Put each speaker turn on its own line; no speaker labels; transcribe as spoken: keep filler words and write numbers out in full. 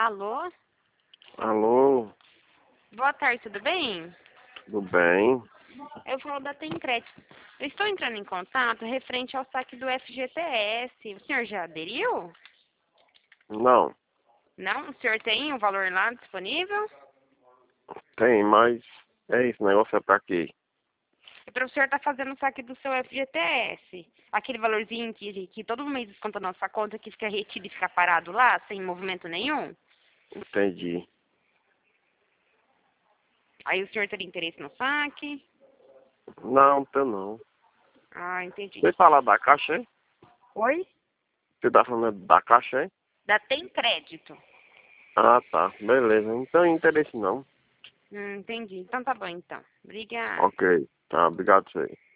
Alô?
Alô,
Boa tarde, tudo bem?
tudo bem?
Eu falo da Tencrédito. Eu estou entrando em contato referente ao saque do F G T S. O senhor já aderiu?
Não,
Não? O senhor tem o valor lá disponível?
tem, mas é isso, o negócio é pra quê?
É para o senhor estar fazendo o saque do seu F G T S. Aquele valorzinho que, que todo mês desconta na nossa conta, que fica retido e fica parado lá, sem movimento nenhum.
Entendi.
Aí o senhor teria interesse no saque?
Não, tem não.
Ah, entendi.
Você fala da caixa, hein?
Oi?
Você tá falando da caixa, hein?
Da Tencrédito.
Ah, tá, beleza. Não tem interesse não.
Hum, entendi. Então tá bom, então. Obrigada.
Ok, tá, obrigado, senhor.